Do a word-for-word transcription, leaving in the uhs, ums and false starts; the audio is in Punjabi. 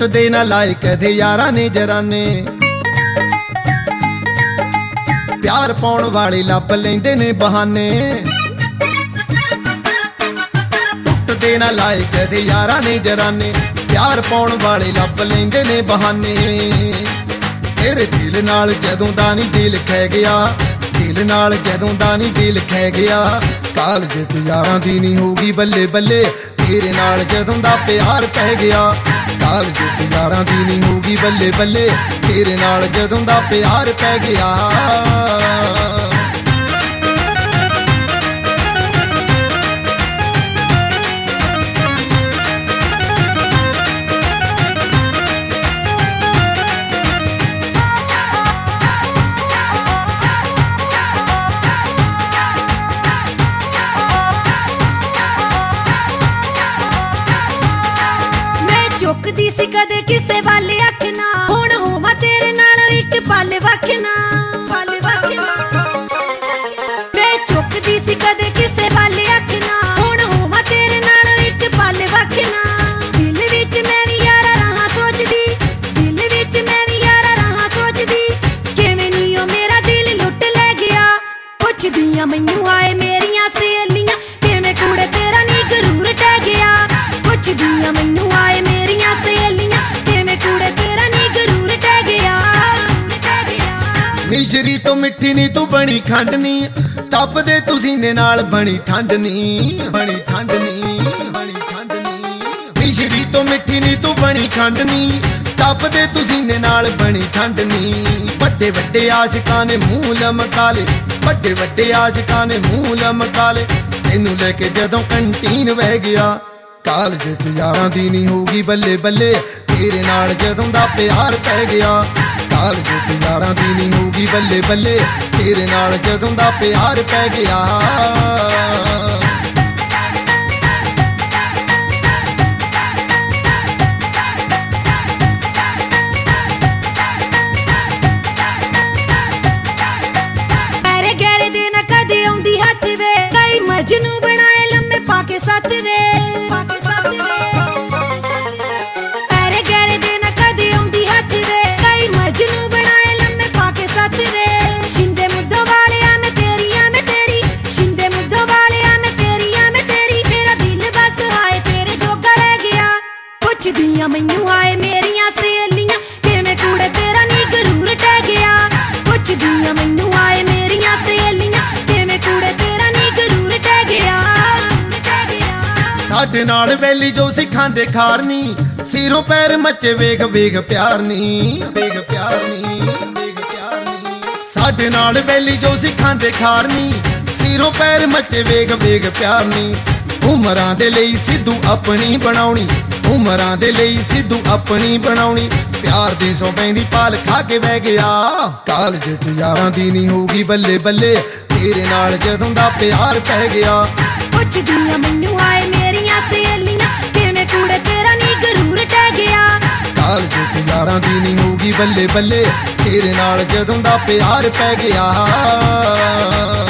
ਟੁੱਟਦੇ ਨਾ ਲਾਏ ਕਦੇ ਯਾਰਾਂ ਨੇ ਜਰਾਨੇ। ਪਿਆਰ ਪਾਉਣ ਵਾਲੇ ਲੱਭ ਲੈਂਦੇ ਨੇ ਬਹਾਨੇ। ਟੁੱਟਦੇ ਨਾ ਲਾਏ ਕਦੇ ਯਾਰਾਂ ਨੇ ਜਰਾਨੇ। ਪਿਆਰ ਪਾਉਣ ਵਾਲੇ ਲੱਭ ਲੈਂਦੇ ਨੇ ਬਹਾਨੇ। ਤੇਰੇ ਦਿਲ ਨਾਲ ਜਦੋਂ ਦਾ ਨੀ ਦਿਲ ਖਹਿ ਗਿਆ, ਦਿਲ ਨਾਲ ਜਦੋਂ ਦਾ ਨੀ ਦਿਲ ਖਹਿ ਗਿਆ। ਕਾਲਜ ਚ ਯਾਰਾਂ ਦੀ ਨੀ ਹੋਊਗੀ ਬੱਲੇ ਬੱਲੇ, ਤੇਰੇ ਨਾਲ ਜਦੋਂ ਦਾ ਪਿਆਰ ਪੈ ਗਿਆ। ਕਾਲਜ ਚ ਯਾਰਾਂ ਦੀ ਨੀ ਹੋਊਗੀ ਬੱਲੇ ਬੱਲੇ, ਤੇਰੇ ਨਾਲ ਜਦੋਂ ਦਾ ਪਿਆਰ ਪੈ ਗਿਆ। ਚੁੱਕਦੀ ਸੀ ਕਦੇ ਕਿਸੇ ਵੱਲ ਅੱਖ ਨਾ, ਹੁਣ ਹੋਵਾਂ ਤੇਰੇ ਨਾਲ ਇੱਕ ਪਲ ਵਖਣਾ ਪਲ ਵਖਣਾ। ਮੈਂ ਚੁੱਕਦੀ ਸੀ ਕਦੇ ਕਿਸੇ ਵੱਲ ਅੱਖ ਨਾ, ਹੁਣ ਹੋਵਾਂ ਤੇਰੇ ਨਾਲ ਇੱਕ ਪਲ ਵਖਣਾ। ਦਿਲ ਵਿੱਚ ਮੈਂ ਵੀ ਯਾਰਾ ਰਹਾ ਸੋਚਦੀ, ਦਿਲ ਵਿੱਚ ਮੈਂ ਵੀ ਯਾਰਾ ਰਹਾ ਸੋਚਦੀ। ਕਿਵੇਂ ਨੀ ਉਹ ਮੇਰਾ ਦਿਲ ਲੁੱਟ ਲੈ ਗਿਆ। ਪੁੱਛਦੀਆਂ ਮੈਨੂੰ ਆਏ ਮੇਰੀਆਂ ਸਹੇਲੀਆਂ, ਕਿਵੇਂ ਕੁੜੇ ਤੇਰਾ ਨੀ ਗਰੂਰ ਟਹਿ ਗਿਆ। ਪੁੱਛਦੀਆਂ ਮੈਨੂੰ ਆਏ ਮੇਰੀਆਂ ਸਹੇਲੀਆਂ, ਕਿਵੇਂ ਕੁੜੇ ਤੇਰਾ ਨੀ ਗਰੂਰ ਟਹਿ ਗਿਆ। ਮਿਸ਼ਰੀ ਤੋਂ ਮਿੱਠੀ ਨੀ ਤੂੰ ਬਣੀ ਖੰਡ ਨੀ, ਟੱਪਦੇ ਤੂੰ ਸੀਨੇ ਨਾਲ ਬਣੀ ਠੰਡ ਨੀ ਬਣੀ ਠੰਡ ਨੀ ਬਣੀ ਠੰਡ ਨੀ। ਮਿਸ਼ਰੀ ਤੋਂ ਮਿੱਠੀ ਨੀ ਤੂੰ ਬਣੀ ਖੰਡ ਨੀ, ਟੱਪਦੇ ਤੂੰ ਸੀਨੇ ਨਾਲ ਬਣੀ ਠੰਡ ਨੀ। ਵੱਡੇ ਵੱਡੇ ਆਸ਼ਿਕਾਂ ਨੇ ਮੂੰਹ ਲਮਕਾ ਲੇ, ਵੱਡੇ ਵੱਡੇ ਆਸ਼ਿਕਾਂ ਨੇ ਮੂੰਹ ਲਮਕਾ ਲੇ। ਤੈਨੂੰ ਲੈ ਕੇ ਜਦੋਂ ਕੰਟੀਨ ਵਹਿ ਗਿਆ। ਕਾਲਜ ਚ ਯਾਰਾਂ ਦੀ ਨੀ ਹੋਊਗੀ ਬੱਲੇ ਬੱਲੇ, ਤੇਰੇ ਨਾਲ ਜਦੋਂ ਦਾ ਪਿਆਰ ਪੈ ਗਿਆ। ਕਾਲਜ ਚ ਯਾਰਾਂ ਦੀ ਨੀ ਹੋਊਗੀ ਬੱਲੇ ਬੱਲੇ, ਤੇਰੇ ਨਾਲ ਜਦੋਂ ਦਾ ਪਿਆਰ ਪੈ ਗਿਆ। ਮੇਰੇ ਗਹਿਰੇ ਦੇ ਨਾ ਕਦੇ ਆਉਂਦੀ ਹੱਥ ਵੇ, ਕਈ ਮਜਨੂ ਬਣਾਏ ਲੰਮੇ ਪਾ ਕੇ ਸੱਤ ਵੇ। ਪੁੱਛਦੀਆਂ ਮੈਨੂੰ ਆਏ ਮੇਰੀਆਂ ਸਹੇਲੀਆਂ, ਕਿਵੇਂ ਕੁੜੇ ਤੇਰਾ ਨੀ ਗਰੂਰ ਟਹਿ ਗਿਆ। ਪੁੱਛਦੀਆਂ ਮੈਨੂੰ ਆਏ ਮੇਰੀਆਂ ਸਹੇਲੀਆਂ, ਕਿਵੇਂ ਕੁੜੇ ਤੇਰਾ ਨੀ ਗਰੂਰ ਟਹਿ ਗਿਆ। ਸਾਡੇ ਨਾਲ ਵੈਲੀ ਜੋ ਸਿੱਖਾਂਦੇ ਖਾਰ ਨੀ, ਸਿਰੋਂ ਪੈਰ ਮੱਚੇ ਵੇਖ ਵੇਖ ਪਿਆਰ ਨੀ ਵੇਖ ਪਿਆਰ ਨੀ ਵੇਖ ਪਿਆਰ ਨੀ। ਸਾਡੇ ਨਾਲ ਵੈਲੀ ਜੋ ਸਿੱਖਾਂਦੇ ਖਾਰ ਨੀ, ਸਿਰੋਂ ਪੈਰ ਮੱਚੇ ਵੇਖ ਵੇਖ ਪਿਆਰ ਨੀ। ਉਮਰਾਂ ਦੇ ਲਈ ਸਿੱਧੂ ਆਪਣੀ ਬਣਾਉਣੀ, ਉਮਰਾਂ ਦੇ ਲਈ ਸਿੱਧੂ ਆਪਣੀ ਬਣਾਉਣੀ। ਪਿਆਰ ਦੀ ਸੌ ਪੈਂਦੀ ਪਾਲ ਖਾ ਕੇ ਬਹਿ ਗਿਆ। ਕਾਲਜ ਚ ਯਾਰਾਂ ਦੀ ਨੀ ਹੋਊਗੀ ਬੱਲੇ ਬੱਲੇ, ਤੇਰੇ ਨਾਲ ਜਦੋਂ ਦਾ ਪਿਆਰ ਪੈ ਗਿਆ। ਪੁੱਛਦੀਆਂ ਮੈਨੂੰ ਆਏ ਮੇਰੀਆਂ ਸਹੇਲੀਆਂ, ਕਿਵੇਂ ਕੁੜੇ ਤੇਰਾ ਨੀ ਗਰੂਰ ਟਹਿ ਗਿਆ। ਕਾਲਜ ਚ ਯਾਰਾਂ ਦੀ ਨੀ ਹੋਊਗੀ ਬੱਲੇ ਬੱਲੇ, ਤੇਰੇ ਨਾਲ ਜਦੋਂ ਦਾ ਪਿਆਰ ਪੈ ਗਿਆ।